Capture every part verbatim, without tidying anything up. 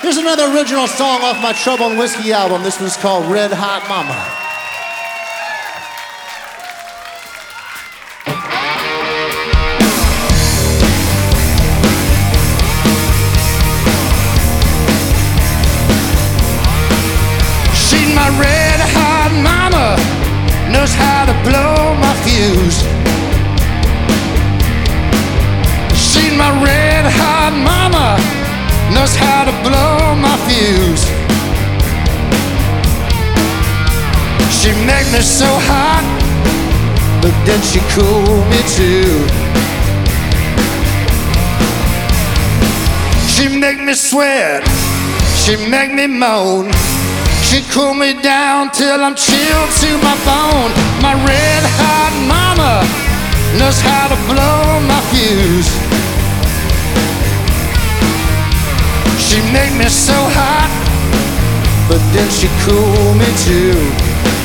Here's another original song off my Trouble and Whiskey album. This one's called Red Hot Mama. She's my red hot mama, knows how to blow my fuse. She's my red hot mama, knows how to blow my fuse. She make me so hot, but then she cool me too. She make me sweat, she make me moan. She cool me down till I'm chilled to my bone. My red hot mama knows how to blow my fuse. She make me so hot, but then she cool me too.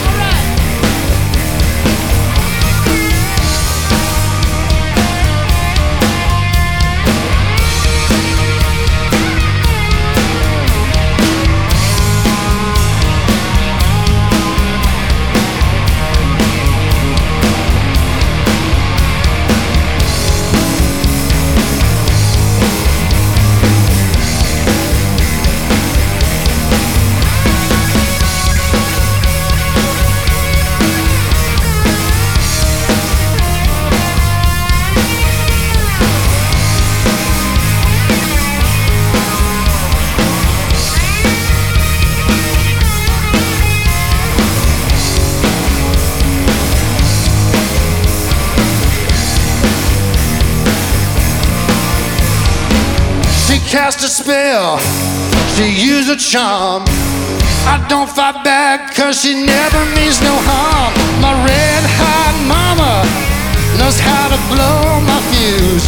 She cast a spell, she used a charm. I don't fight back cause she never means no harm. My red hot mama knows how to blow my fuse.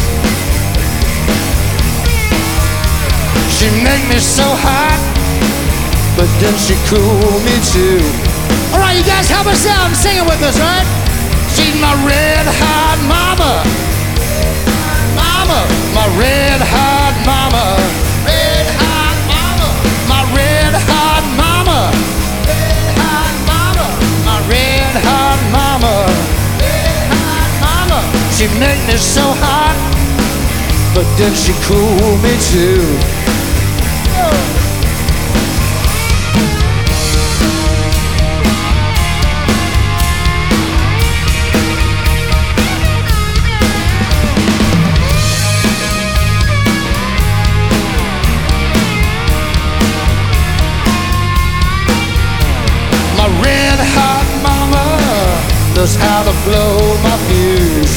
She make me so hot, but then she cool me too. Alright, you guys help us out and sing it with us, right? She's my red hot mama, mama, my red hot mama, red hot mama, my red hot mama, red hot mama, my red hot mama, red hot mama. She make me so hot, but then she cool me too. Red hot mama knows how to blow my fuse.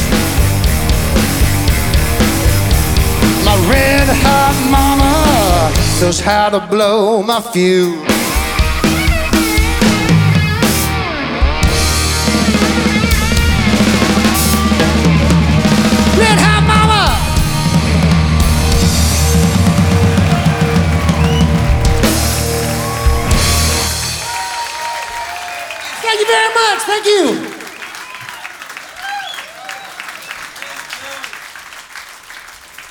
My red hot mama knows how to blow my fuse. Red Hot Mama! Thank you very much. Thank you.